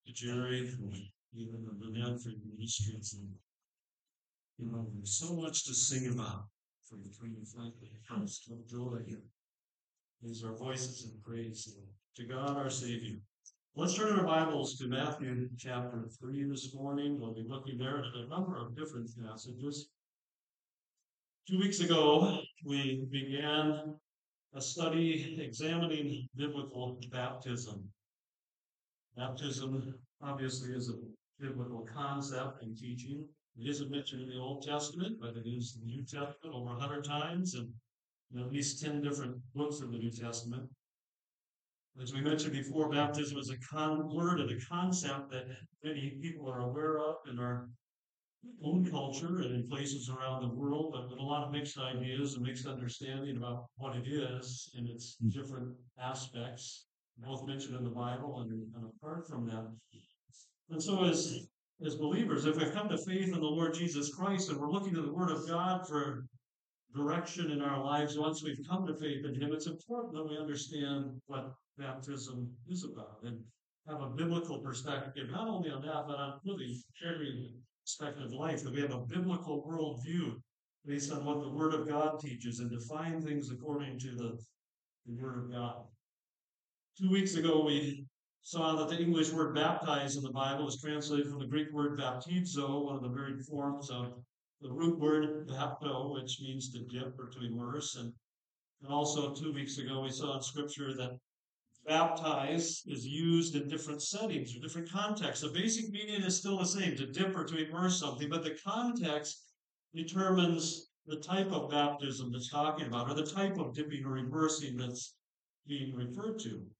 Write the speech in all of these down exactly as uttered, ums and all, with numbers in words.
Jerry, and even the Manfred Ministries. And, you know, there's so much to sing about for between frankly first. What joy is our voices in praise to God our Savior. Let's turn our Bibles to Matthew chapter three this morning. We'll be looking there at a number of different passages. Two weeks ago, we began a study examining biblical baptism. Baptism obviously is a biblical concept and teaching. It isn't mentioned in the Old Testament, but it is in the New Testament over a hundred times and in at least ten different books of the New Testament. As we mentioned before, baptism is a con- word and a concept that many people are aware of in our own culture and in places around the world, but with a lot of mixed ideas and mixed understanding about what it is in its different aspects, both mentioned in the Bible and, and apart from that. And so as as believers, if we've come to faith in the Lord Jesus Christ and we're looking to the Word of God for direction in our lives once we've come to faith in Him, it's important that we understand what baptism is about and have a biblical perspective, not only on that, but on really every aspect of life, that we have a biblical worldview based on what the Word of God teaches and define things according to the, the Word of God. Two weeks ago, we saw that the English word baptize in the Bible is translated from the Greek word baptizo, one of the varied forms of the root word bapto, which means to dip or to immerse. And, and also two weeks ago, we saw in Scripture that baptize is used in different settings or different contexts. The basic meaning is still the same, to dip or to immerse something, but the context determines the type of baptism that's talking about, or the type of dipping or immersing that's being referred to.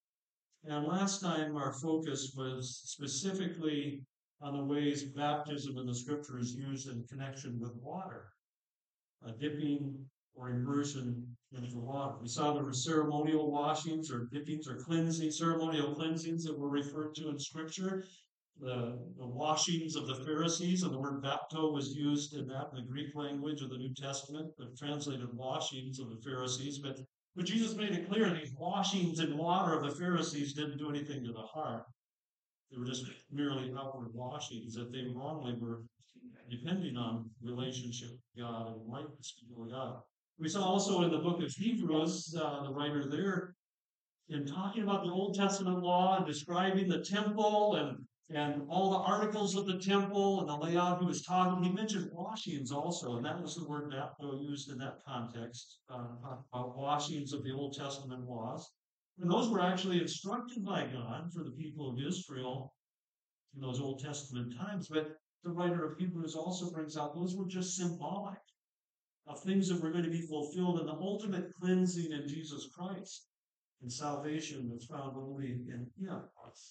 And last time our focus was specifically on the ways baptism in the Scripture is used in connection with water, uh, dipping or immersion into water. We saw there were ceremonial washings or dippings or cleansing, ceremonial cleansings that were referred to in Scripture. The, the washings of the Pharisees, and the word bapto was used in that in the Greek language of the New Testament, the translated washings of the Pharisees. But, but Jesus made it clear these washings in water of the Pharisees didn't do anything to the heart. They were just merely outward washings, that they wrongly were depending on relationship with God and likeness before God. We saw also in the book of Hebrews, uh, the writer there, in talking about the Old Testament law and describing the temple and and all the articles of the temple and the layout he was talking, he mentioned washings also, and that was the word that used in that context, uh, about washings of the Old Testament laws. And those were actually instructed by God for the people of Israel in those Old Testament times. But the writer of Hebrews also brings out those were just symbolic of things that were going to be fulfilled in the ultimate cleansing in Jesus Christ and salvation that's found only in Him.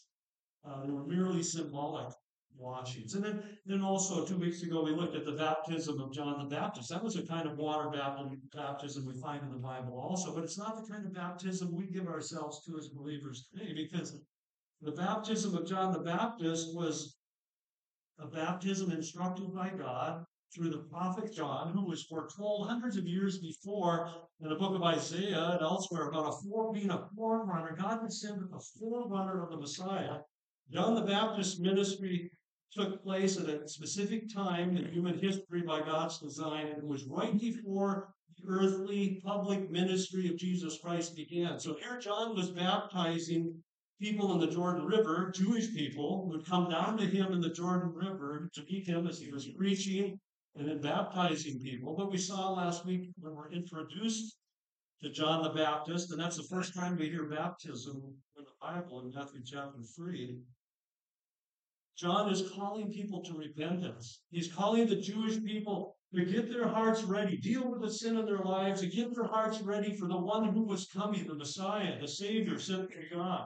Uh, they were merely symbolic washings. And then, then also two weeks ago, we looked at the baptism of John the Baptist. That was a kind of water baptism we find in the Bible also, but it's not the kind of baptism we give ourselves to as believers today, because the baptism of John the Baptist was a baptism instructed by God through the prophet John, who was foretold hundreds of years before in the book of Isaiah and elsewhere about a fore, being a forerunner. God would send a forerunner of the Messiah. John the Baptist's ministry took place at a specific time in human history by God's design, and it was right before the earthly public ministry of Jesus Christ began. So here John was baptizing people in the Jordan River, Jewish people, would come down to him in the Jordan River to meet him as he was preaching and then baptizing people. But we saw last week when we're introduced to John the Baptist, and that's the first time we hear baptism in the Bible in Matthew chapter three. John is calling people to repentance. He's calling the Jewish people to get their hearts ready, deal with the sin in their lives, to get their hearts ready for the one who was coming, the Messiah, the Savior sent from God,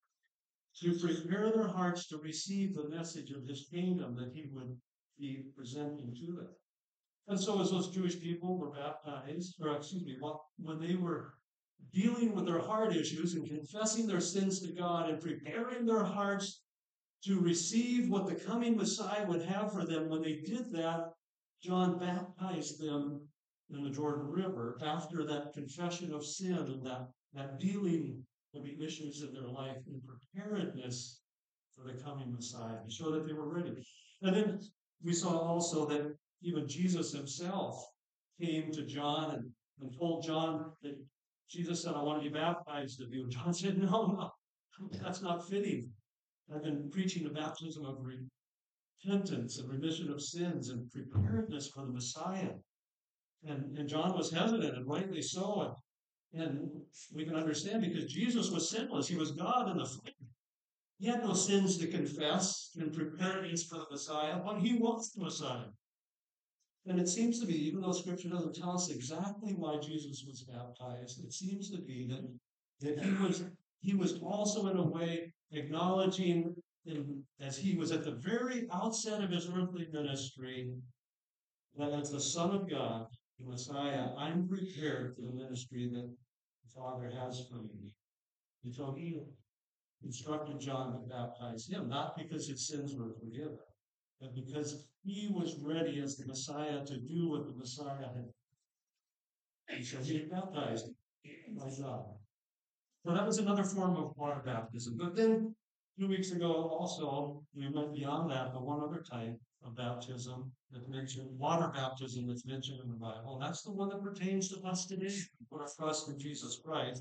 to prepare their hearts to receive the message of His kingdom that He would be presenting to them. And so as those Jewish people were baptized, or excuse me, when they were dealing with their heart issues and confessing their sins to God and preparing their hearts to receive what the coming Messiah would have for them, when they did that, John baptized them in the Jordan River after that confession of sin and that, that dealing with the issues of their life in preparedness for the coming Messiah, to show that they were ready. And then we saw also that even Jesus himself came to John and, and told John that Jesus said, I want to be baptized of you. And John said, no, no, that's not fitting. I've been preaching a baptism of repentance and remission of sins and preparedness for the Messiah. And, and John was hesitant, and rightly so. And, and we can understand because Jesus was sinless. He was God in the flesh. He had no sins to confess in preparedness for the Messiah, but he was the Messiah. And it seems to be, even though Scripture doesn't tell us exactly why Jesus was baptized, it seems to be that, that he was he was also in a way acknowledging, in, as he was at the very outset of his earthly ministry, that as the Son of God, the Messiah, I'm prepared for the ministry that the Father has for me. And so he instructed John to baptize him, not because his sins were forgiven, but because he was ready as the Messiah to do what the Messiah had. And so he baptized by God. So that was another form of water baptism. But then two weeks ago also, we went beyond that, but one other type of baptism that's mentioned, water baptism that's mentioned in the Bible. And that's the one that pertains to us today. We put our trust in Jesus Christ.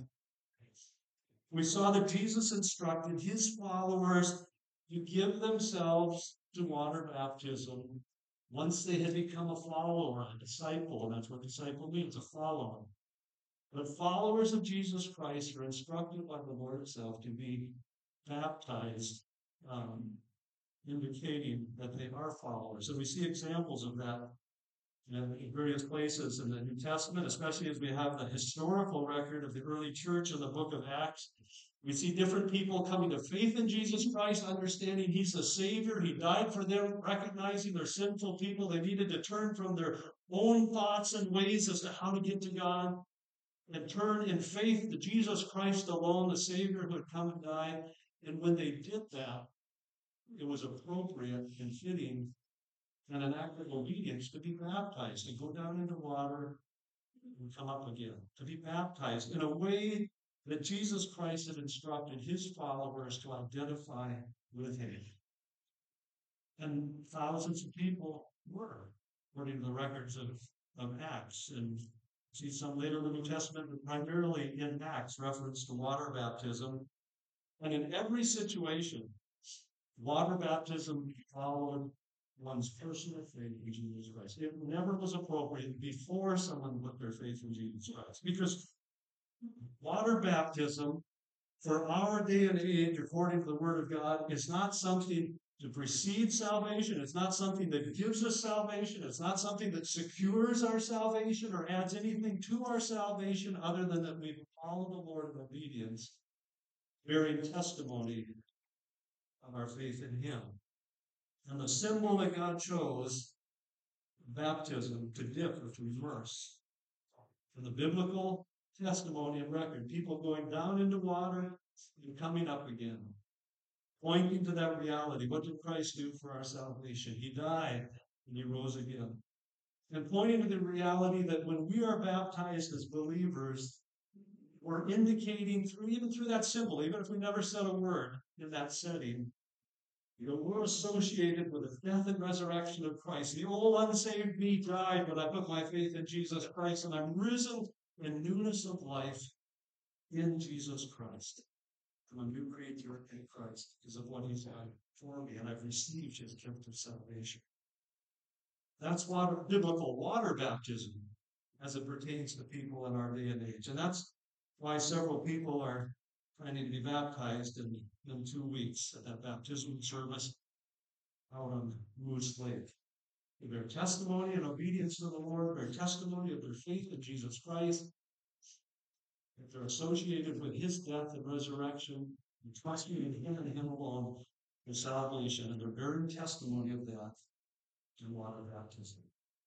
We saw that Jesus instructed his followers to give themselves to water baptism once they had become a follower, a disciple. And that's what disciple means, a follower. But followers of Jesus Christ are instructed by the Lord himself to be baptized, um, indicating that they are followers. And we see examples of that in various places in the New Testament, especially as we have the historical record of the early church in the book of Acts. We see different people coming to faith in Jesus Christ, understanding he's the Savior. He died for them, recognizing they're sinful people. They needed to turn from their own thoughts and ways as to how to get to God and turn in faith to Jesus Christ alone, the Savior who had come and died. And when they did that, it was appropriate and fitting and an act of obedience to be baptized, to go down into water and come up again, to be baptized in a way that Jesus Christ had instructed his followers to identify with him. And thousands of people were, according to the records of, of Acts. And see some later in the New Testament, but primarily in Acts, reference to water baptism. And in every situation, water baptism followed one's personal faith in Jesus Christ. It never was appropriate before someone put their faith in Jesus Christ. Because water baptism, for our day and age, according to the Word of God, is not something to precede salvation. It's not something that gives us salvation. It's not something that secures our salvation or adds anything to our salvation other than that we follow the Lord in obedience, bearing testimony of our faith in him. And the symbol that God chose, baptism, to dip or to immerse. In the biblical testimony and record, people going down into water and coming up again, pointing to that reality. What did Christ do for our salvation? He died and he rose again. And pointing to the reality that when we are baptized as believers, we're indicating through even through that symbol, even if we never said a word in that setting, you know, we're associated with the death and resurrection of Christ. The old unsaved me died, but I put my faith in Jesus Christ, and I'm risen in newness of life in Jesus Christ. I'm a new creature in Christ because of what he's done for me, and I've received his gift of salvation. That's water, biblical water baptism as it pertains to people in our day and age. And that's why several people are planning to be baptized in, in two weeks at that baptismal service out on Moose Lake. In their testimony and obedience to the Lord, their testimony of their faith in Jesus Christ, if they're associated with his death and resurrection, and trusting in him and him alone for salvation, and they're bearing testimony of that in water baptism.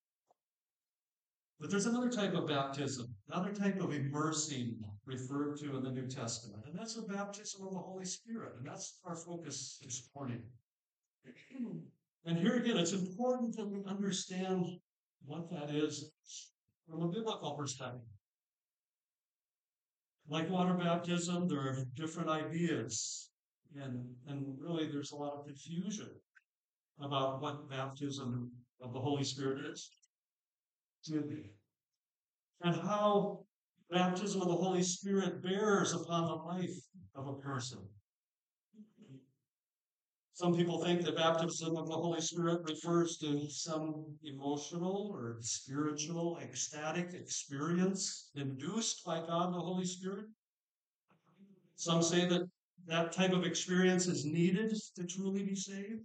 But there's another type of baptism, another type of immersing referred to in the New Testament, and that's the baptism of the Holy Spirit, and that's our focus this morning. And here again, it's important that we understand what that is from a biblical perspective. Like water baptism, there are different ideas And, and really, there's a lot of confusion about what baptism of the Holy Spirit is and how baptism of the Holy Spirit bears upon the life of a person. Some people think that baptism of the Holy Spirit refers to some emotional or spiritual, ecstatic experience induced by God the Holy Spirit. Some say that that type of experience is needed to truly be saved.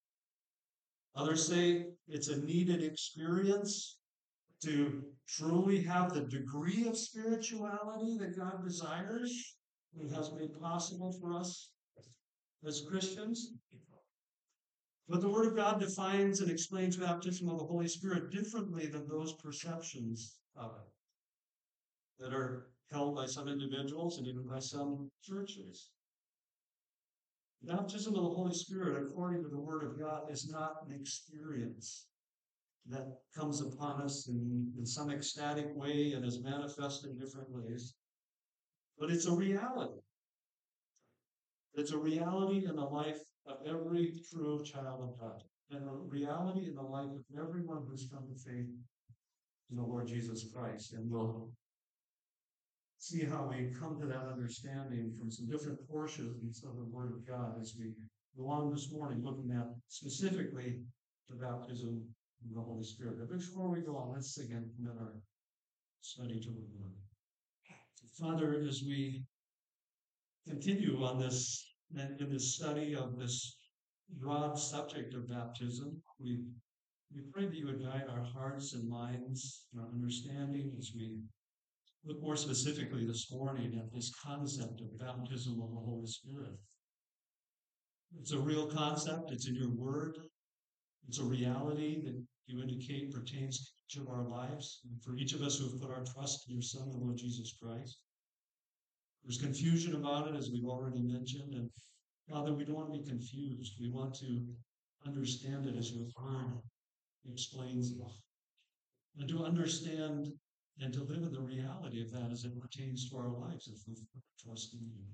Others say it's a needed experience to truly have the degree of spirituality that God desires and has made possible for us as Christians. But the Word of God defines and explains baptism of the Holy Spirit differently than those perceptions of it that are held by some individuals and even by some churches. Baptism of the Holy Spirit, according to the Word of God, is not an experience that comes upon us in, in some ecstatic way and is manifested in different ways, but it's a reality. It's a reality in the life of every true child of God, and a reality in the life of everyone who's come to faith in the Lord Jesus Christ. And we'll see how we come to that understanding from some different portions of the Word of God as we go on this morning, looking at specifically the baptism of the Holy Spirit. But before we go on, let's again commit our study to the Lord. Father, as we continue on this in this study of this broad subject of baptism, we we pray that you would guide our hearts and minds, our understanding as we look more specifically this morning at this concept of baptism of the Holy Spirit. It's a real concept. It's in your word. It's a reality that you indicate pertains to each of our lives. And for each of us who have put our trust in your Son, the Lord Jesus Christ. There's confusion about it, as we've already mentioned. And Father, we don't want to be confused. We want to understand it as your word explains it. And to understand and to live in the reality of that as it pertains to our lives if we trust in you.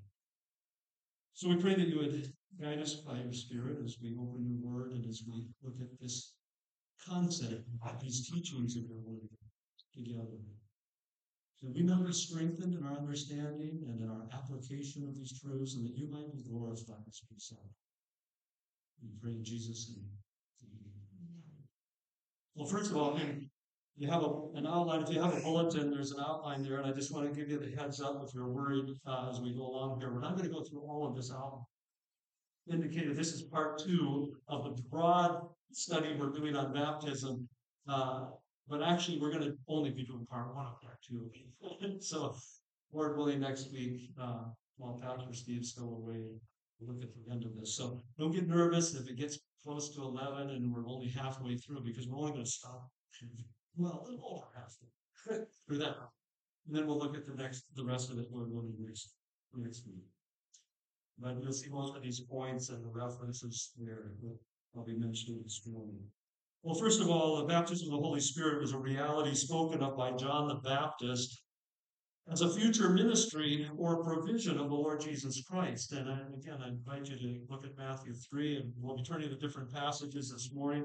So we pray that you would guide us by your Spirit as we open your word and as we look at this concept, these teachings of your word together. So we might be strengthened in our understanding and in our application of these truths, and that you might be glorified as we say. We pray in Jesus' name. Well, first of all, you have a, an outline. If you have a bulletin, there's an outline there, and I just want to give you the heads up if you're worried uh, as we go along here. We're not going to go through all of this outline. Indicated this is part two of the broad study we're doing on baptism. Uh, but actually, we're going to only be doing part one of part two. So, Lord willing, next week, uh, while Pastor Steve's still away, we'll look at the end of this. So, don't get nervous if it gets close to eleven and we're only halfway through, because we're only going to stop, well, a little over halfway through that. And then we'll look at the next, the rest of it, Lord willing, next, next week. But you'll see most of these points and the references there that I'll be mentioning this morning. Well, first of all, the baptism of the Holy Spirit was a reality spoken of by John the Baptist as a future ministry or provision of the Lord Jesus Christ. And I, again, I invite you to look at Matthew three, and we'll be turning to different passages this morning.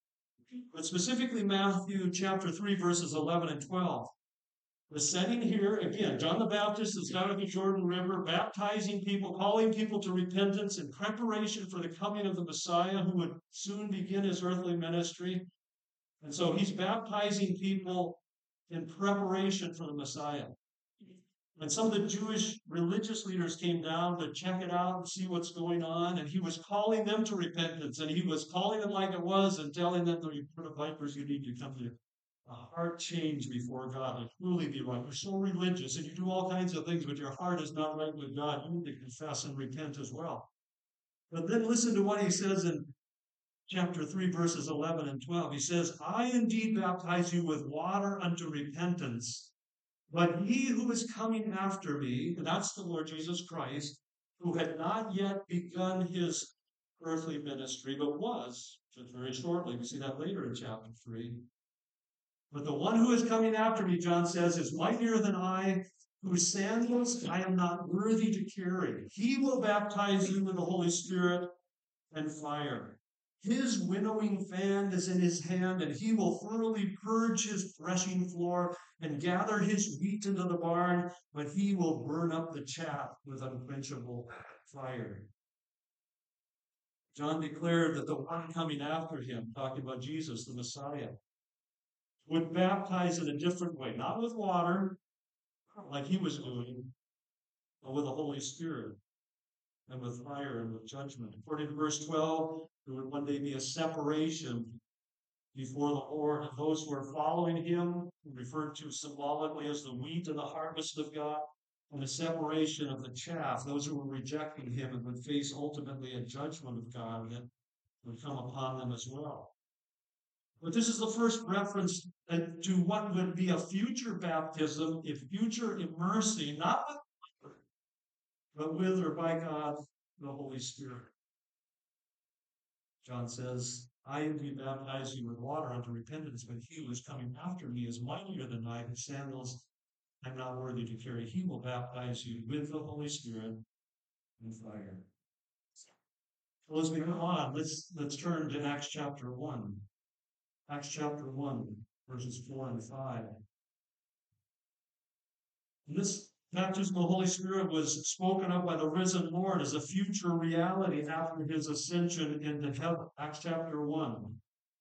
But specifically Matthew chapter three, verses eleven and twelve. The setting here, again, John the Baptist is down at the Jordan River, baptizing people, calling people to repentance in preparation for the coming of the Messiah, who would soon begin his earthly ministry. And so he's baptizing people in preparation for the Messiah. And some of the Jewish religious leaders came down to check it out and see what's going on. And he was calling them to repentance. And he was calling them like it was and telling them, you put of vipers, you need to come to a heart change before God and truly be right. You're so religious and you do all kinds of things, but your heart is not right with God. You need to confess and repent as well. But then listen to what he says in chapter three, verses eleven and twelve. He says, I indeed baptize you with water unto repentance, but he who is coming after me, and that's the Lord Jesus Christ, who had not yet begun his earthly ministry, but was, just very shortly, we see that later in chapter three. But the one who is coming after me, John says, is mightier than I, whose sandals I am not worthy to carry. He will baptize you with the Holy Spirit and fire. His winnowing fan is in his hand, and he will thoroughly purge his threshing floor and gather his wheat into the barn, but he will burn up the chaff with unquenchable fire. John declared that the one coming after him, talking about Jesus, the Messiah, would baptize in a different way, not with water, like he was doing, but with the Holy Spirit and with fire and with judgment. According to verse twelve, there would one day be a separation before the Lord of those who are following him, referred to symbolically as the wheat and the harvest of God, and a separation of the chaff, those who were rejecting him and would face ultimately a judgment of God that would come upon them as well. But this is the first reference to what would be a future baptism, a future immersing, not with water, but with or by God, the Holy Spirit. John says, I am to baptize you with water unto repentance, but he who is coming after me is mightier than I, whose sandals I'm not worthy to carry. He will baptize you with the Holy Spirit and fire. Well, as we go on, let's let's turn to Acts chapter one. Acts chapter one, verses four and five. And this baptism of the Holy Spirit was spoken of by the risen Lord as a future reality after his ascension into heaven. Acts chapter one.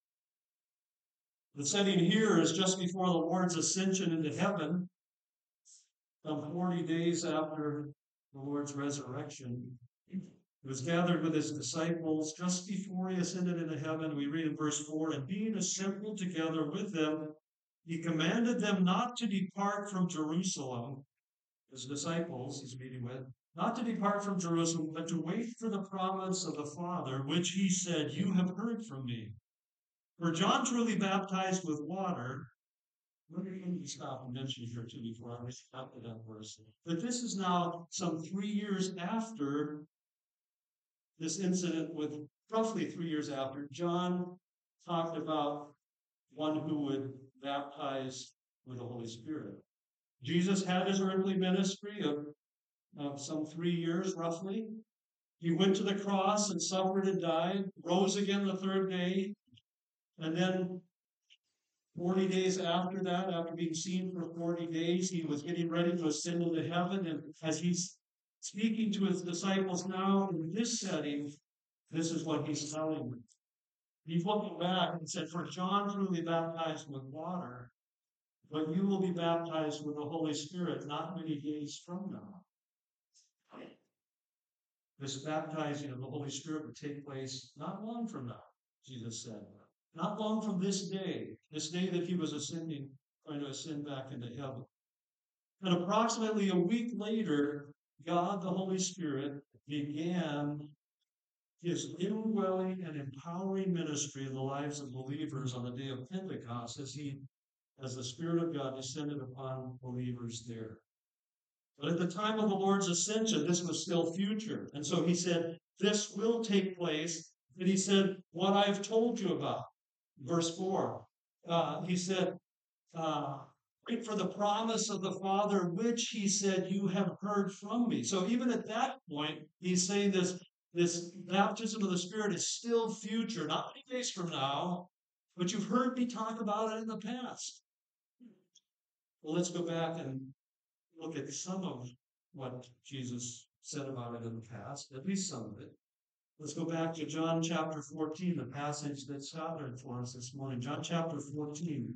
The setting here is just before the Lord's ascension into heaven, some forty days after the Lord's resurrection. He was gathered with his disciples just before he ascended into heaven. We read in verse four, and being assembled together with them, he commanded them not to depart from Jerusalem, his disciples he's meeting with, not to depart from Jerusalem, but to wait for the promise of the Father, which he said, you have heard from me. For John truly baptized with water. Let me stop and mention here too before I stop at that verse. But this is now some three years after this incident, with roughly three years after, John talked about one who would baptize with the Holy Spirit. Jesus had his earthly ministry of, of some three years roughly. He went to the cross and suffered and died, rose again the third day, and then forty days after that, after being seen for forty days, he was getting ready to ascend into heaven. And as he's speaking to his disciples now in this setting, this is what he's telling them. He's looking back and said, for John truly baptized with water, but you will be baptized with the Holy Spirit not many days from now. This baptizing of the Holy Spirit would take place not long from now, Jesus said. Not long from this day, this day that he was ascending, going to ascend back into heaven. And approximately a week later, God, the Holy Spirit, began his indwelling and empowering ministry in the lives of believers on the day of Pentecost as he, as the Spirit of God descended upon believers there. But at the time of the Lord's ascension, this was still future. And so he said, this will take place. And he said, what I've told you about. Verse four, uh, he said, uh, wait for the promise of the Father, which he said, you have heard from me. So even at that point, he's saying this, this baptism of the Spirit is still future, not many days from now, but you've heard me talk about it in the past. Well, let's go back and look at some of what Jesus said about it in the past, at least some of it. Let's go back to John chapter fourteen, the passage that Scott read for us this morning. John chapter fourteen.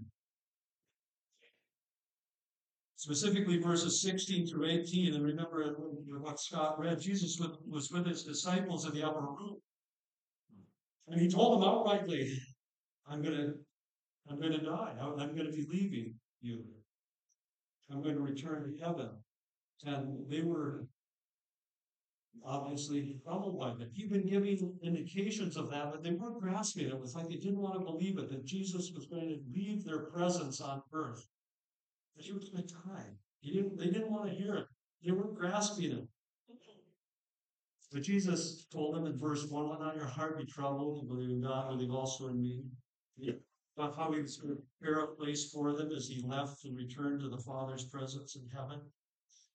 Specifically verses sixteen through eighteen. And remember what Scott read. Jesus was with his disciples in the upper room. And he told them outrightly, I'm going to I'm going to die. I'm going to be leaving you. I'm going to return to heaven. And they were obviously troubled by that. He'd been giving indications of that, but they weren't grasping it. It was like they didn't want to believe it, that Jesus was going to leave their presence on earth. That he was going to die. He didn't, they didn't want to hear it. They weren't grasping it. But Jesus told them in verse one, let not your heart be troubled. Believe in God, believe also in me. About how he was going to prepare a place for them as he left and returned to the Father's presence in heaven.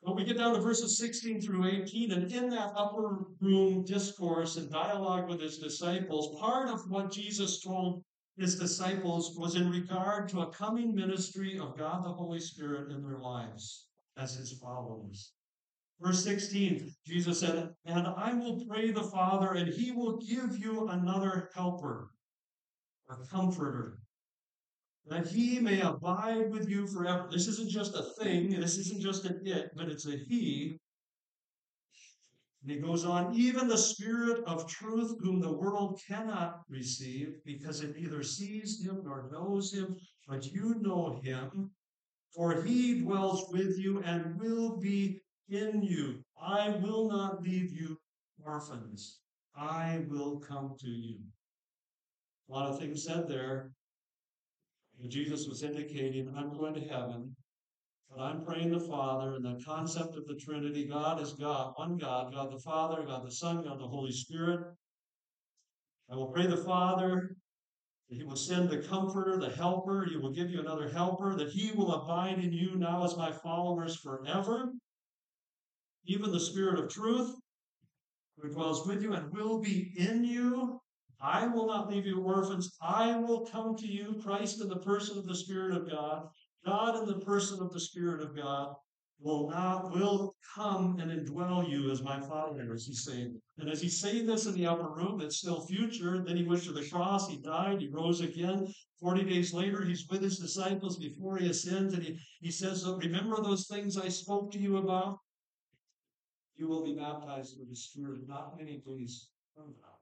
But we get down to verses sixteen through eighteen, and in that upper room discourse and dialogue with his disciples, part of what Jesus told his disciples was in regard to a coming ministry of God the Holy Spirit in their lives as his followers. Verse sixteen, Jesus said, "And I will pray the Father, and he will give you another helper, a comforter, that he may abide with you forever." This isn't just a thing, this isn't just an it, but it's a he. And he goes on, "Even the Spirit of truth, whom the world cannot receive, because it neither sees him nor knows him, but you know him, for he dwells with you and will be in you. I will not leave you orphans. I will come to you." A lot of things said there. Jesus was indicating, I'm going to heaven, but I'm praying the Father, and the concept of the Trinity. God is God, one God, God the Father, God the Son, God the Holy Spirit. I will pray the Father that he will send the comforter, the helper. He will give you another helper, that he will abide in you now as my followers forever. Even the Spirit of truth, who dwells with you and will be in you. I will not leave you orphans. I will come to you, Christ in the person of the Spirit of God. God in the person of the Spirit of God will not will come and indwell you as my followers, he's saying. And as he's saying this in the upper room, it's still future. Then he went to the cross, he died, he rose again. Forty days later, he's with his disciples before he ascends, and he, he says, "Remember those things I spoke to you about? You will be baptized with the Spirit not many days from now."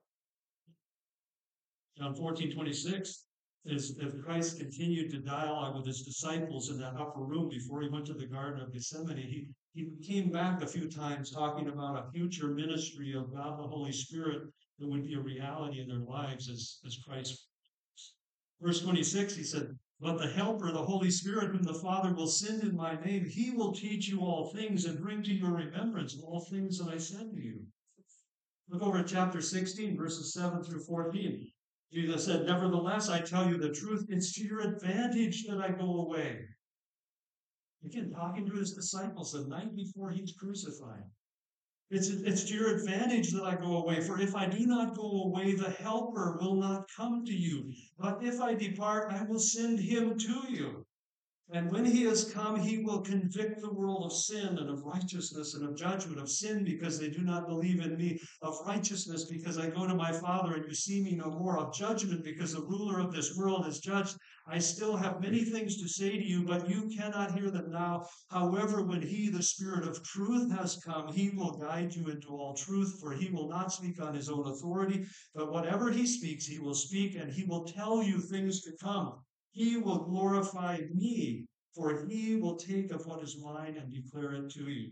John fourteen twenty-six, as, as Christ continued to dialogue with his disciples in that upper room before he went to the Garden of Gethsemane, he, he came back a few times talking about a future ministry of God the Holy Spirit that would be a reality in their lives as, as Christ. Verse twenty-six, he said, "But the Helper, the Holy Spirit, whom the Father will send in my name, he will teach you all things and bring to your remembrance all things that I said to you." Look over at chapter sixteen, verses seven through fourteen. Jesus said, "Nevertheless, I tell you the truth, it's to your advantage that I go away." Again, talking to his disciples the night before he's crucified. It's, it's to your advantage that I go away. For if I do not go away, the Helper will not come to you. But if I depart, I will send him to you. And when he has come, he will convict the world of sin and of righteousness and of judgment, of sin because they do not believe in me, of righteousness because I go to my Father and you see me no more, of judgment because the ruler of this world is judged. I still have many things to say to you, but you cannot hear them now. However, when he, the Spirit of truth, has come, he will guide you into all truth, for he will not speak on his own authority, but whatever he speaks, he will speak, and he will tell you things to come. He will glorify me, for he will take of what is mine and declare it to you.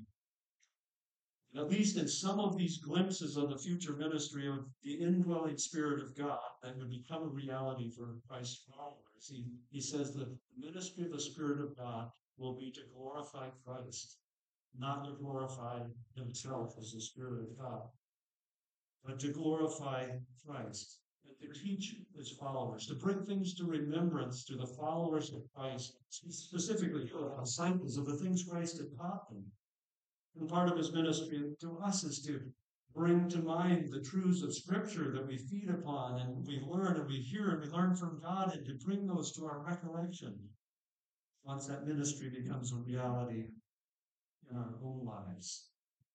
And at least in some of these glimpses of the future ministry of the indwelling Spirit of God that would become a reality for Christ's followers, he, he says that the ministry of the Spirit of God will be to glorify Christ, not to glorify himself as the Spirit of God, but to glorify Christ. To teach his followers, to bring things to remembrance to the followers of Christ, specifically to the disciples of the things Christ had taught them. And part of his ministry to us is to bring to mind the truths of Scripture that we feed upon and we learn and we hear and we learn from God, and to bring those to our recollection once that ministry becomes a reality in our own lives.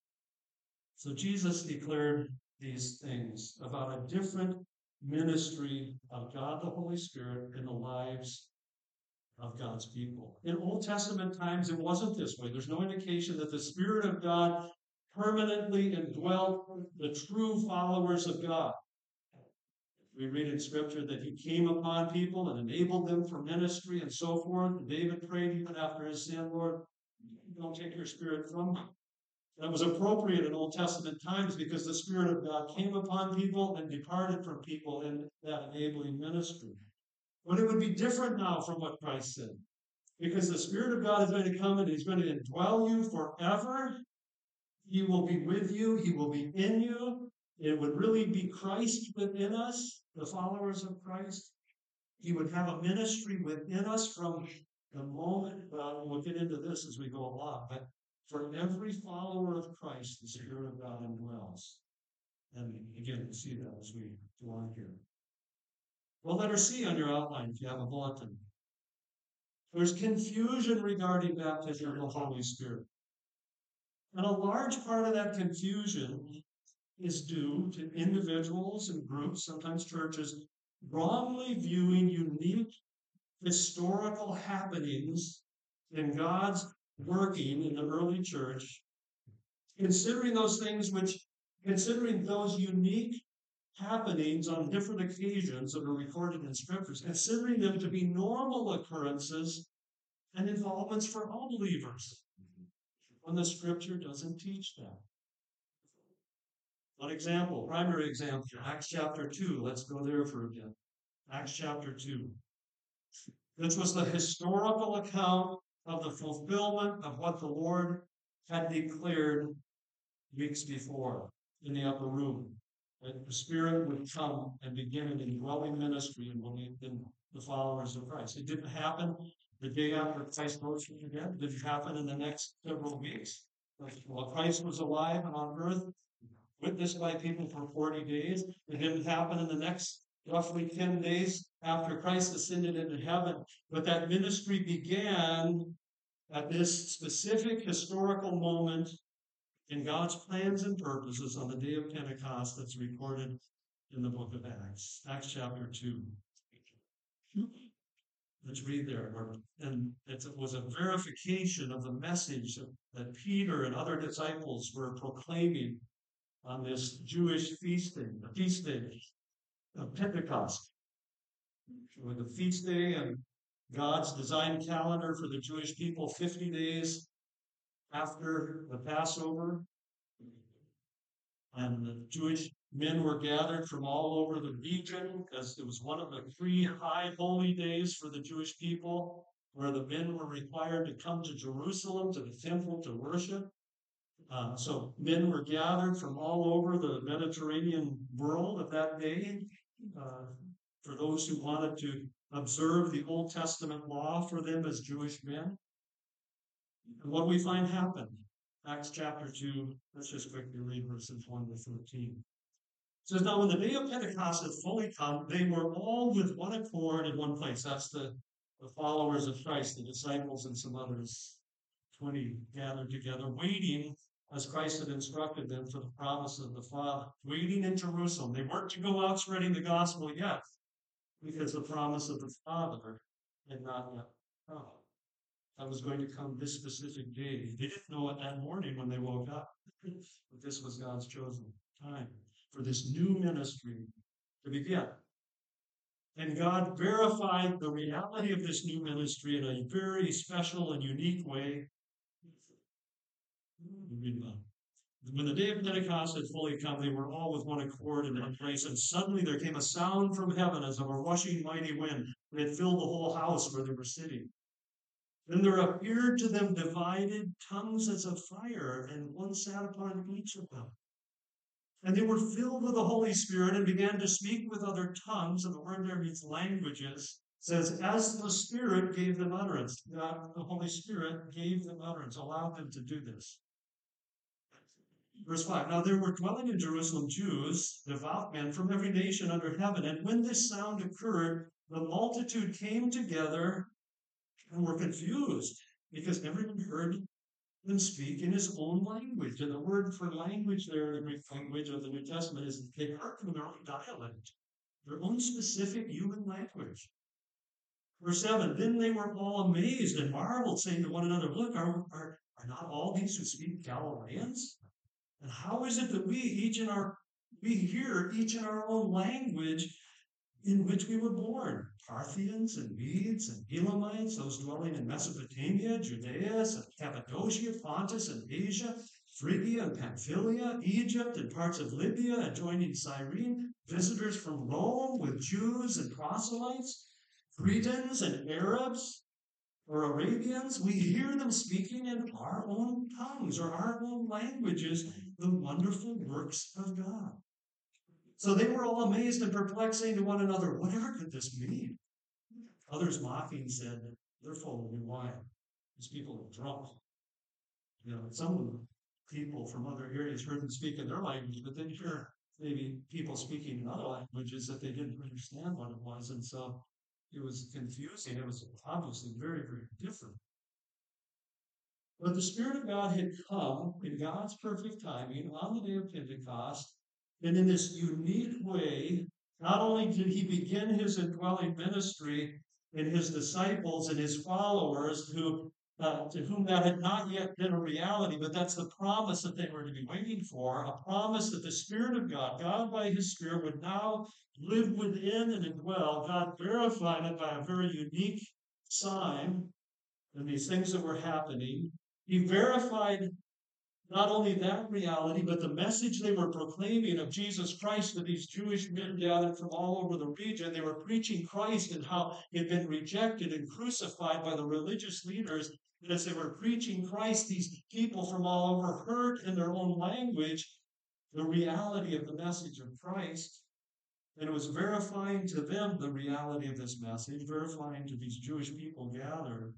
So Jesus declared these things about a different ministry of God the Holy Spirit in the lives of God's people. In Old Testament times, it wasn't this way. There's no indication that the Spirit of God permanently indwelt the true followers of God. We read in Scripture that he came upon people and enabled them for ministry and so forth. David prayed even after his sin, "Lord, don't take your Spirit from me." That was appropriate in Old Testament times because the Spirit of God came upon people and departed from people in that enabling ministry. But it would be different now from what Christ said, because the Spirit of God is going to come and he's going to indwell you forever. He will be with you. He will be in you. It would really be Christ within us, the followers of Christ. He would have a ministry within us from the moment, well, we'll get into this as we go along, but For every follower of Christ, the Spirit of God indwells. And again, we see that as we go on here. Well, letter C on your outline, if you have a bulletin. There's confusion regarding baptism of the Holy Spirit. And a large part of that confusion is due to individuals and groups, sometimes churches, wrongly viewing unique historical happenings in God's working in the early church, considering those things which, considering those unique happenings on different occasions that are recorded in scriptures, considering them to be normal occurrences and involvements for all believers, when the scripture doesn't teach that. One example, primary example, Acts chapter two. Let's go there for a bit. Acts chapter two. This was the historical account of the fulfillment of what the Lord had declared weeks before in the upper room. That the Spirit would come and begin an indwelling ministry in the followers of Christ. It didn't happen the day after Christ rose from the dead. It didn't happen in the next several weeks. While Christ was alive and on earth, witnessed by people for forty days. It didn't happen in the next roughly ten days after Christ ascended into heaven. But that ministry began at this specific historical moment in God's plans and purposes on the day of Pentecost that's recorded in the book of Acts, Acts chapter two. Let's read there. And it was a verification of the message that Peter and other disciples were proclaiming on this Jewish feast day, the feast day of Pentecost. With the feast day and God's designed calendar for the Jewish people, fifty days after the Passover. And the Jewish men were gathered from all over the region because it was one of the three high holy days for the Jewish people, where the men were required to come to Jerusalem, to the temple, to worship. Uh, so men were gathered from all over the Mediterranean world of that day uh, for those who wanted to observe the Old Testament law for them as Jewish men. And what do we find happened? Acts chapter two, let's just quickly read verses one to thirteen. It says, now when the day of Pentecost had fully come, they were all with one accord in one place. That's the, the followers of Christ, the disciples and some others, twenty gathered together, waiting as Christ had instructed them for the promise of the Father, waiting in Jerusalem. They weren't to go out spreading the gospel yet, because the promise of the Father had not yet come. That was going to come this specific day. They didn't know it that morning when they woke up, but this was God's chosen time for this new ministry to begin. And God verified the reality of this new ministry in a very special and unique way. When the day of Pentecost had fully come, they were all with one accord in one place, and suddenly there came a sound from heaven as of a rushing mighty wind, and it filled the whole house where they were sitting. Then there appeared to them divided tongues as of fire, and one sat upon each of them. And they were filled with the Holy Spirit and began to speak with other tongues, and the word there means languages. It says, as the Spirit gave them utterance. God, the Holy Spirit gave them utterance, allowed them to do this. Verse five, now there were dwelling in Jerusalem Jews, devout men from every nation under heaven. And when this sound occurred, the multitude came together and were confused, because everyone heard them speak in his own language. And the word for language there, the Greek language of the New Testament, is they heard from their own dialect, their own specific human language. Verse seven, then they were all amazed and marveled, saying to one another, look, are, are, are not all these who speak Galileans? And how is it that we each in our we hear each in our own language in which we were born? Parthians and Medes and Elamites, those dwelling in Mesopotamia, Judea and Cappadocia, Pontus and Asia, Phrygia and Pamphylia, Egypt and parts of Libya adjoining Cyrene, visitors from Rome with Jews and proselytes, Cretans and Arabs, or Arabians, we hear them speaking in our own tongues or our own languages the wonderful works of God. So they were all amazed and perplexed, saying to one another, whatever could this mean? Others mocking said, they're full of new wine. These people are drunk. You know, some people from other areas heard him speak in their language, but then you hear maybe people speaking in other languages that they didn't understand what it was. And so it was confusing. It was obviously very, very different. But the Spirit of God had come in God's perfect timing on the day of Pentecost. And in this unique way, not only did he begin his indwelling ministry in his disciples and his followers, who uh, to whom that had not yet been a reality, but that's the promise that they were to be waiting for, a promise that the Spirit of God, God by his Spirit, would now live within and indwell. God verified it by a very unique sign and these things that were happening. He verified not only that reality, but the message they were proclaiming of Jesus Christ to these Jewish men gathered from all over the region. They were preaching Christ and how he had been rejected and crucified by the religious leaders. And as they were preaching Christ, these people from all over heard in their own language the reality of the message of Christ. And it was verifying to them the reality of this message, verifying to these Jewish people gathered.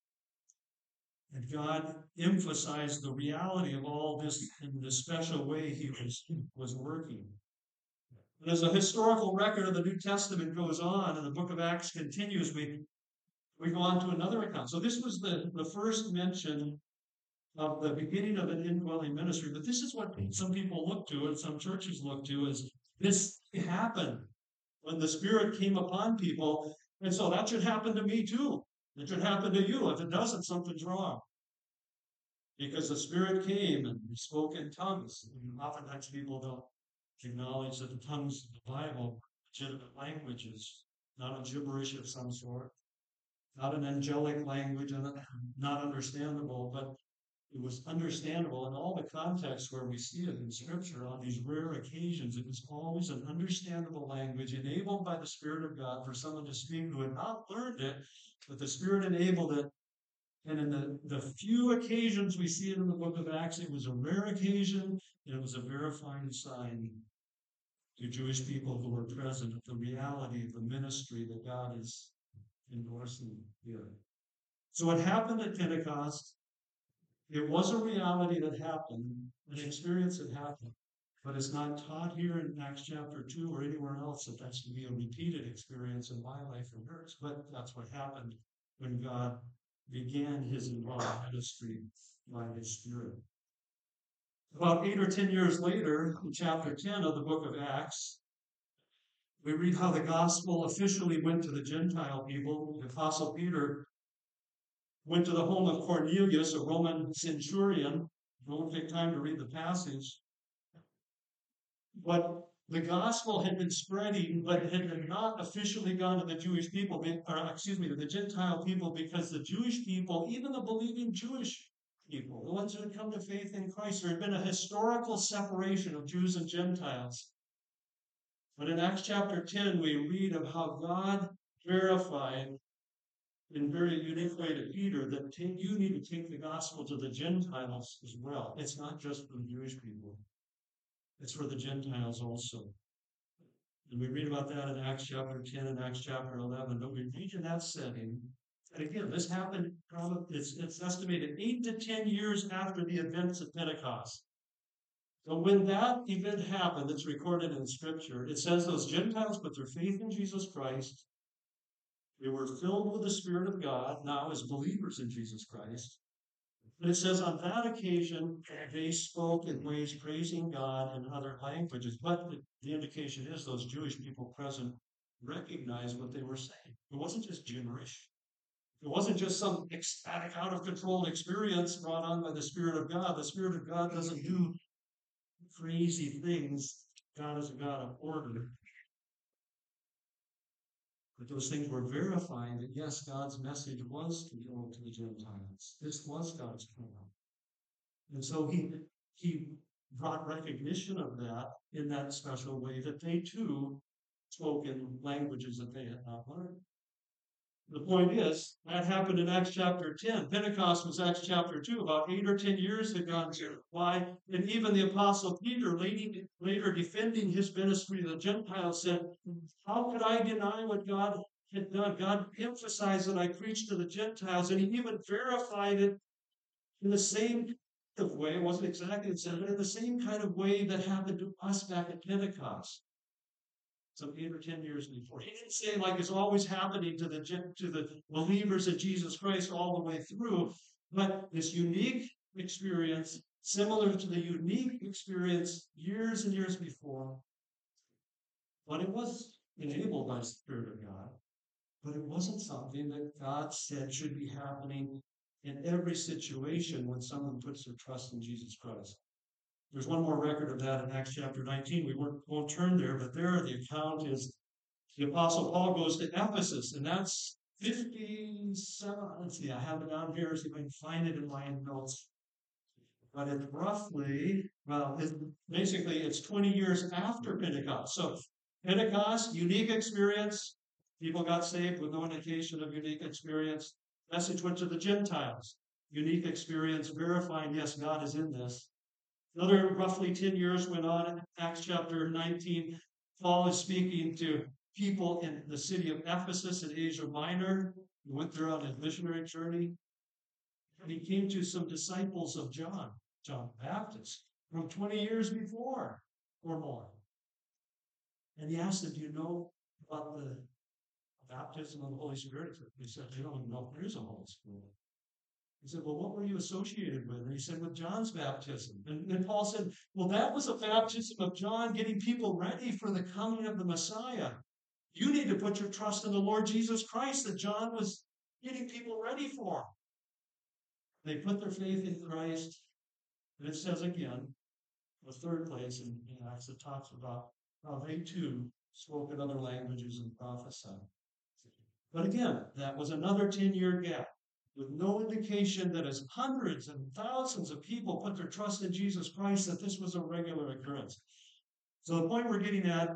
And God emphasized the reality of all this in the special way he was, was working. And as the historical record of the New Testament goes on and the book of Acts continues, we, we go on to another account. So this was the, the first mention of the beginning of an indwelling ministry. But this is what some people look to and some churches look to as this happened when the Spirit came upon people. And so that should happen to me too. It should happen to you. If it doesn't, something's wrong. Because the Spirit came and we spoke in tongues. And oftentimes people don't acknowledge that the tongues of the Bible are legitimate languages, not a gibberish of some sort, not an angelic language, and not understandable, but it was understandable in all the contexts where we see it in Scripture on these rare occasions. It was always an understandable language enabled by the Spirit of God for someone to speak who had not learned it, but the Spirit enabled it. And in the, the few occasions we see it in the book of Acts, it was a rare occasion, and it was a verifying sign to Jewish people who were present of the reality of the ministry that God is endorsing here. So what happened at Pentecost, it was a reality that happened, an experience that happened, but it's not taught here in Acts chapter two or anywhere else that that's to be a repeated experience in my life and yours, but that's what happened when God began his involved ministry by his Spirit. About eight or ten years later, in chapter ten of the book of Acts, we read how the gospel officially went to the Gentile people. The Apostle Peter went to the home of Cornelius, a Roman centurion. I won't take time to read the passage. But the gospel had been spreading, but it had not officially gone to the Jewish people, or excuse me, to the Gentile people, because the Jewish people, even the believing Jewish people, the ones who had come to faith in Christ, there had been a historical separation of Jews and Gentiles. But in Acts chapter ten, we read of how God verified in a very unique way to Peter that take, you need to take the gospel to the Gentiles as well. It's not just for the Jewish people. It's for the Gentiles also. And we read about that in Acts chapter ten and Acts chapter eleven. But we read in that setting, and again, this happened probably, it's, it's estimated eight to ten years after the events of Pentecost. So when that event happened, that's recorded in Scripture, it says those Gentiles put their faith in Jesus Christ. They were filled with the Spirit of God now as believers in Jesus Christ. But it says on that occasion, they spoke in ways praising God in other languages. But the, the indication is those Jewish people present recognized what they were saying. It wasn't just gibberish. It wasn't just some ecstatic, out of control experience brought on by the Spirit of God. The Spirit of God doesn't do crazy things. God is a God of order. But those things were verifying that, yes, God's message was to go to the Gentiles. This was God's plan. And so he, he brought recognition of that in that special way that they too spoke in languages that they had not learned. The point is, that happened in Acts chapter ten. Pentecost was Acts chapter two. About eight or ten years had gone by. And even the Apostle Peter, later defending his ministry to the Gentiles, said, how could I deny what God had done? God emphasized that I preached to the Gentiles, and he even verified it in the same way, it wasn't exactly the same, but in the same kind of way that happened to us back at Pentecost, some eight or ten years before. He didn't say like it's always happening to the to the believers of Jesus Christ all the way through, but this unique experience, similar to the unique experience years and years before, but it was enabled by the Spirit of God. But it wasn't something that God said should be happening in every situation when someone puts their trust in Jesus Christ. There's one more record of that in Acts chapter nineteen. We won't, won't turn there, but there the account is the Apostle Paul goes to Ephesus, and that's fifty-seven. Let's see, I have it down here, see if I can find it in my notes. But it's roughly, well, it's, basically it's twenty years after Pentecost. So Pentecost, unique experience. People got saved with no indication of unique experience. Message went to the Gentiles. Unique experience, verifying, yes, God is in this. Another roughly ten years went on. In Acts chapter nineteen, Paul is speaking to people in the city of Ephesus in Asia Minor. He went there on his missionary journey. And he came to some disciples of John, John the Baptist, from twenty years before or more. And he asked them, do you know about the baptism of the Holy Spirit? They said, they don't even know if there is a Holy Spirit. He said, well, what were you associated with? And he said, with John's baptism. And then Paul said, well, that was a baptism of John getting people ready for the coming of the Messiah. You need to put your trust in the Lord Jesus Christ that John was getting people ready for. They put their faith in Christ. And it says again, the third place in, in Acts, it talks about how they too spoke in other languages and prophesied. But again, that was another ten-year gap with no indication that as hundreds and thousands of people put their trust in Jesus Christ, that this was a regular occurrence. So the point we're getting at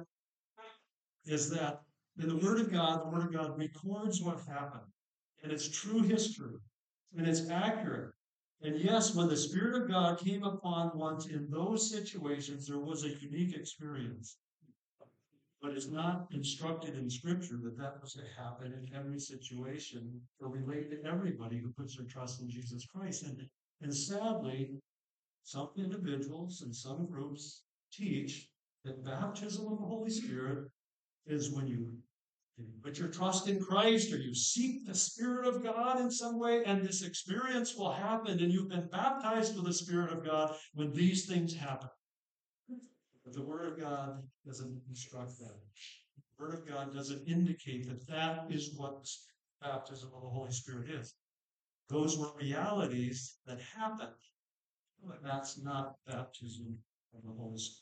is that in the Word of God, the Word of God records what happened. And it's true history. And it's accurate. And yes, when the Spirit of God came upon one in those situations, there was a unique experience. But it's not instructed in Scripture that that was to happen in every situation or relate to everybody who puts their trust in Jesus Christ. And, and sadly, some individuals and some groups teach that baptism of the Holy Spirit is when you put your trust in Christ or you seek the Spirit of God in some way, and this experience will happen, and you've been baptized with the Spirit of God when these things happen. But the Word of God doesn't instruct that. The Word of God doesn't indicate that that is what baptism of the Holy Spirit is. Those were realities that happened, but that's not baptism of the Holy Spirit.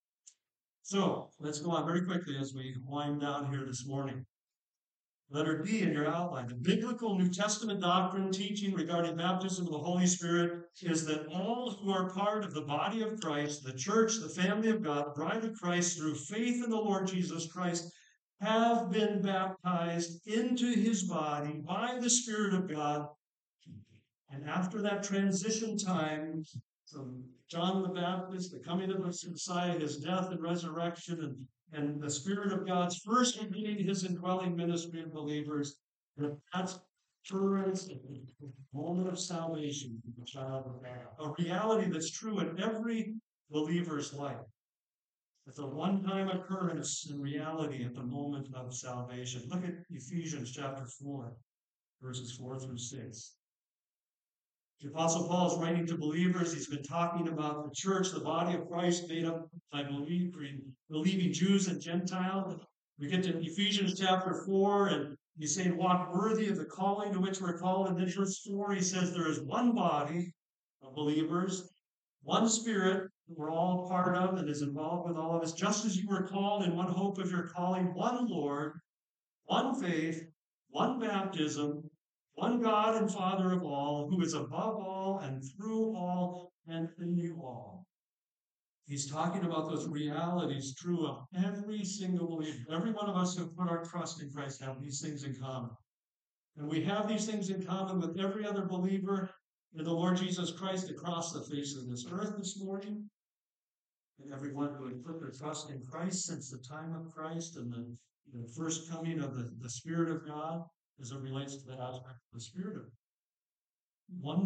So let's go on very quickly as we wind down here this morning. Letter D in your outline. The biblical New Testament doctrine teaching regarding baptism of the Holy Spirit is that all who are part of the body of Christ, the church, the family of God, the bride of Christ, through faith in the Lord Jesus Christ, have been baptized into his body by the Spirit of God. And after that transition time from John the Baptist, the coming of the Messiah, his death and resurrection, and and the Spirit of God's first beginning his indwelling ministry of believers, that that's assurance of the moment of salvation for the child of God. A reality that's true in every believer's life. It's a one-time occurrence in reality at the moment of salvation. Look at Ephesians chapter four, verses four through six. The Apostle Paul is writing to believers. He's been talking about the church, the body of Christ, made up by believing, believing Jews and Gentiles. We get to Ephesians chapter four, and he's saying, walk worthy of the calling to which we're called. And then verse four, he says, there is one body of believers, one Spirit that we're all part of and is involved with all of us, just as you were called in one hope of your calling, one Lord, one faith, one baptism, one God and Father of all, who is above all and through all and in you all. He's talking about those realities true of every single believer. Every one of us who put our trust in Christ have these things in common. And we have these things in common with every other believer in the Lord Jesus Christ across the face of this earth this morning. And everyone who had put their trust in Christ since the time of Christ and the, the first coming of the, the Spirit of God, as it relates to that aspect of the Spirit of one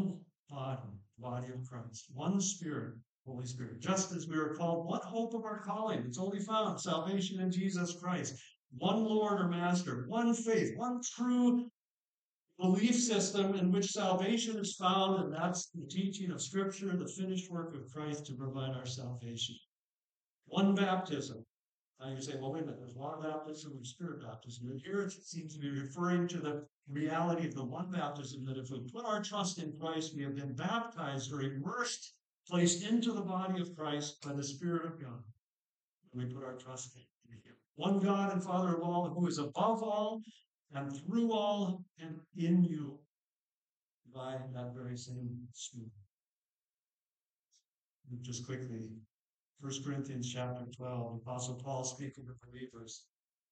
body, body of Christ. One Spirit, Holy Spirit. Just as we are called, one hope of our calling. It's only found salvation in Jesus Christ. One Lord or Master, one faith, one true belief system in which salvation is found, and that's the teaching of Scripture, the finished work of Christ to provide our salvation. One baptism. Now you say, well, wait a minute, there's water baptism and spirit baptism. And here it seems to be referring to the reality of the one baptism, that if we put our trust in Christ, we have been baptized or immersed, placed into the body of Christ by the Spirit of God. And we put our trust in Him. One God and Father of all, who is above all and through all and in you by that very same Spirit. Just quickly, First Corinthians chapter twelve, the Apostle Paul speaking to believers.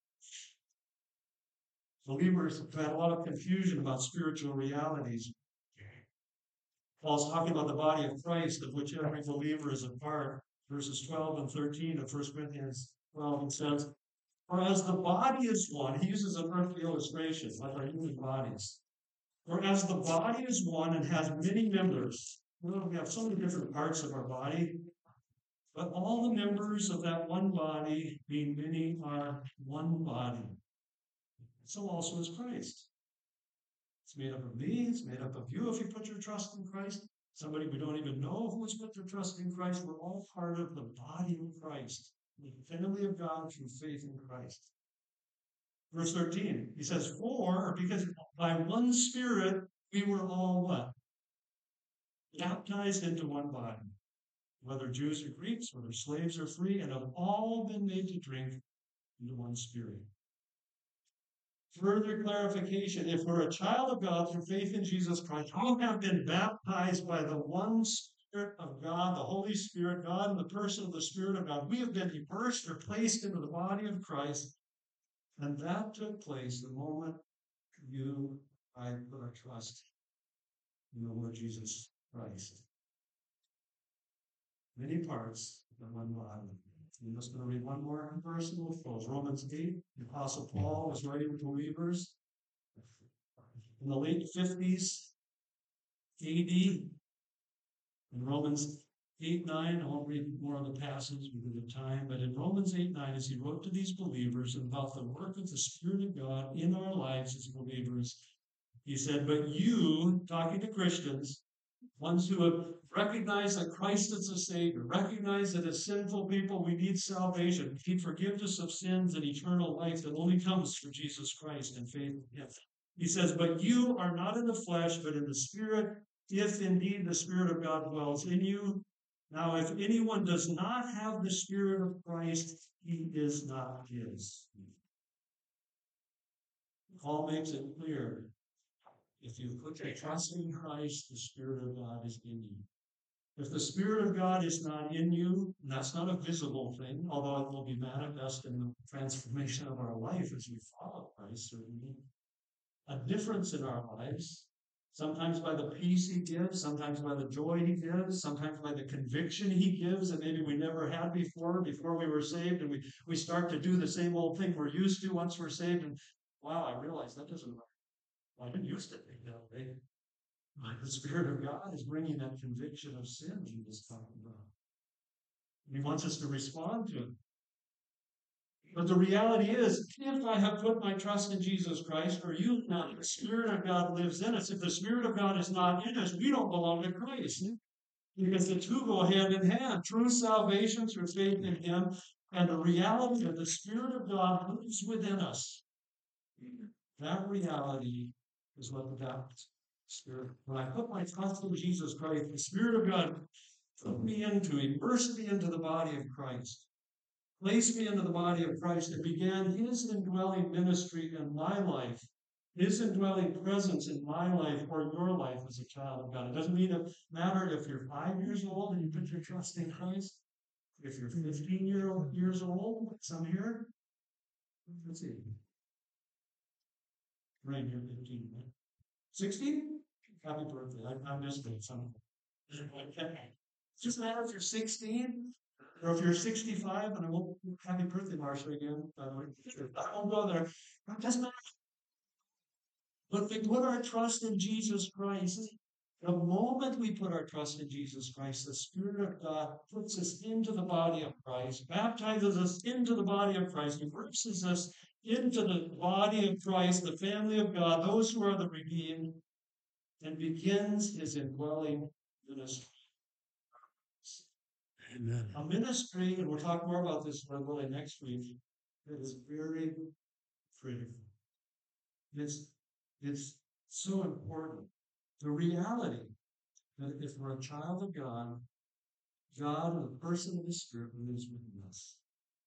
Believers have had a lot of confusion about spiritual realities. Paul's talking about the body of Christ, of which every believer is a part. Verses twelve and thirteen of First Corinthians twelve, and says, for as the body is one, he uses an earthly illustration, like our human bodies. For as the body is one and has many members, well, we have so many different parts of our body, but all the members of that one body, being many, are one body. So also is Christ. It's made up of me, it's made up of you if you put your trust in Christ. Somebody we don't even know who has put their trust in Christ. We're all part of the body of Christ, the family of God through faith in Christ. Verse thirteen, he says, for, because by one Spirit we were all what? Baptized into one body. Whether Jews or Greeks, whether slaves or free, and have all been made to drink into one Spirit. Further clarification, if we're a child of God through faith in Jesus Christ, we have been baptized by the one Spirit of God, the Holy Spirit, God in the person of the Spirit of God. We have been immersed or placed into the body of Christ, and that took place the moment you, I put our trust in the Lord Jesus Christ. Many parts of one body. I'm just going to read one more verse and we'll close. Romans eight, the Apostle Paul was writing to believers in the late fifties A D. In Romans eight nine, I won't read more of the passage because of time, but in Romans eight nine, as he wrote to these believers about the work of the Spirit of God in our lives as believers, he said, but you, talking to Christians, ones who have recognized that Christ is the Savior, recognize that as sinful people we need salvation, we need forgiveness of sins and eternal life that only comes through Jesus Christ and faith in Him. He says, but you are not in the flesh, but in the Spirit, if indeed the Spirit of God dwells in you. Now, if anyone does not have the Spirit of Christ, he is not His. Paul makes it clear. If you put your trust in Christ, the Spirit of God is in you. If the Spirit of God is not in you, and that's not a visible thing, although it will be manifest in the transformation of our life as we follow Christ, certainly. A difference in our lives, sometimes by the peace He gives, sometimes by the joy He gives, sometimes by the conviction He gives that maybe we never had before, before we were saved, and we, we start to do the same old thing we're used to once we're saved, and wow, I realize that doesn't work. Well, I didn't used to think that way. The Spirit of God is bringing that conviction of sin He was talking about. He wants us to respond to it. But the reality is, if I have put my trust in Jesus Christ, or you not, the Spirit of God lives in us. If the Spirit of God is not in us, we don't belong to Christ. Because the two go hand in hand. True salvation through faith in Him, and the reality that the Spirit of God lives within us. That reality is what the Baptist Spirit. When I put my trust in Jesus Christ, the Spirit of God took me into, immersed me into the body of Christ, placed me into the body of Christ, and began His indwelling ministry in my life, His indwelling presence in my life or your life as a child of God. It doesn't mean it matter if you're five years old and you put your trust in Christ, if you're fifteen year old, years old, some here. Let's see. Right here, fifteen. sixteen? Happy birthday. I, I missed it. Some just matter if you're sixteen or if you're sixty-five, and I won't happy birthday, Marsha, again. By the way. I won't go there. It doesn't matter. But we put our trust in Jesus Christ, The moment we put our trust in Jesus Christ, the Spirit of God puts us into the body of Christ, baptizes us into the body of Christ, immerses us into the body of Christ, the family of God, those who are the redeemed, and begins his indwelling ministry. Amen. A ministry, and we'll talk more about this really next week, that is very critical. It's, it's so important. The reality that if we're a child of God, God, in the person of the Spirit, lives within us.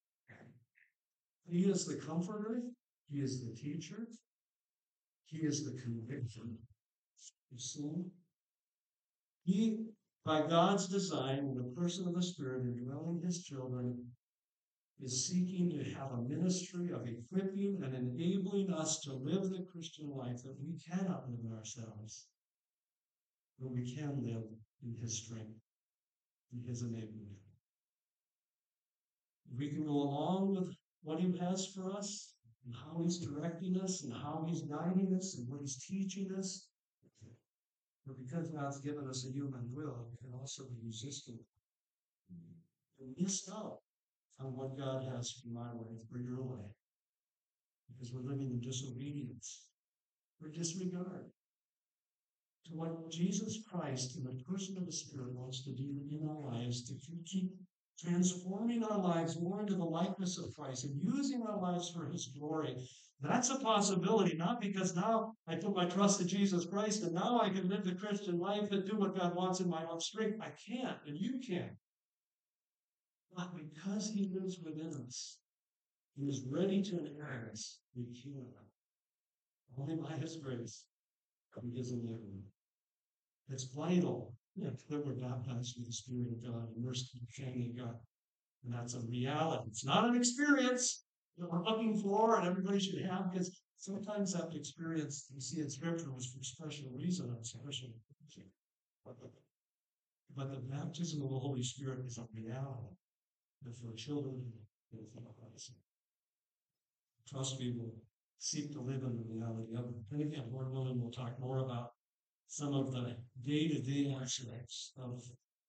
He is the comforter. He is the teacher. He is the conviction. You see? He, by God's design, in the person of the Spirit, indwelling his children, is seeking to have a ministry of equipping and enabling us to live the Christian life that we cannot live in ourselves, but we can live in his strength, in his enablement. We can go along with what he has for us, and how he's directing us, and how he's guiding us, and what he's teaching us. But because God's given us a human will, we can also be resistant and miss out on what God has for my way, for your way, because we're living in disobedience or disregard to what Jesus Christ in the person of the Spirit wants to do in our lives to keep transforming our lives more into the likeness of Christ and using our lives for his glory. That's a possibility, not because now I put my trust in Jesus Christ and now I can live the Christian life and do what God wants in my own strength. I can't, and you can't. But because he lives within us, he is ready to inherit us. We can. Only by his grace and his enablement. It's vital that we're baptized with the Spirit of God, immersed in the family of God. And that's a reality. It's not an experience that we're looking for and everybody should have, because sometimes that experience you see in Scripture was for special reason and special occasion. But the baptism of the Holy Spirit is a reality that for children of Christ. Trust me, will seek to live in the reality of it. And again, Lord willing, we'll talk more about some of the day-to-day aspects of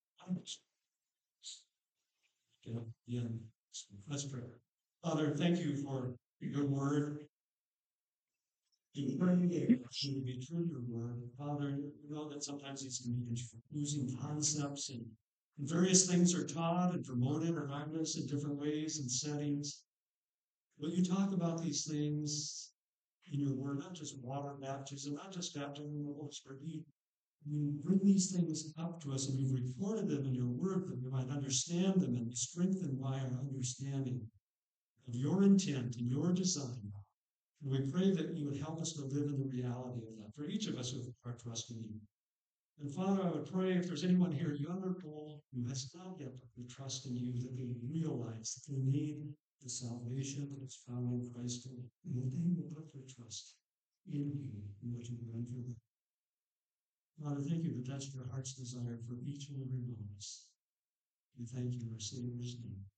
you know, yeah. Let's pray. Father, thank you for your word. To pray to be true to your word. Father, you know that sometimes these can be confusing concepts and, and various things are taught and promoted around us in different ways and settings. But you talk about these things in your word, not just water baptism, not just baptism in the Holy Spirit. You, you bring these things up to us and you've recorded them in your word that we might understand them and be strengthened by our understanding of your intent and your design. And we pray that you would help us to live in the reality of that for each of us who are trusting you. And Father, I would pray if there's anyone here, young or old, who has not yet put their trust in you, that they realize that they need the salvation that is found in Christ, and that they will put their trust in you and what you've done for them. Father, thank you that that's your heart's desire for each and every one of us. We thank you in our Savior's name.